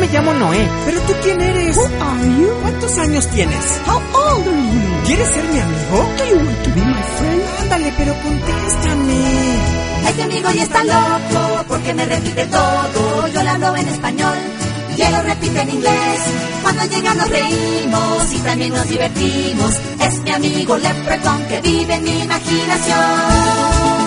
me llamo Noé. ¿Pero tú quién eres? Who are you? ¿Cuántos años tienes? How old are you? ¿Quieres ser mi amigo? Do you want to be my friend? Ándale, pero contéstame. Este amigo ya está loco porque me repite todo. Yo le hablo en español y él lo repite en inglés. Cuando llega nos reímos y también nos divertimos. Es mi amigo Leprechaun que vive en mi imaginación.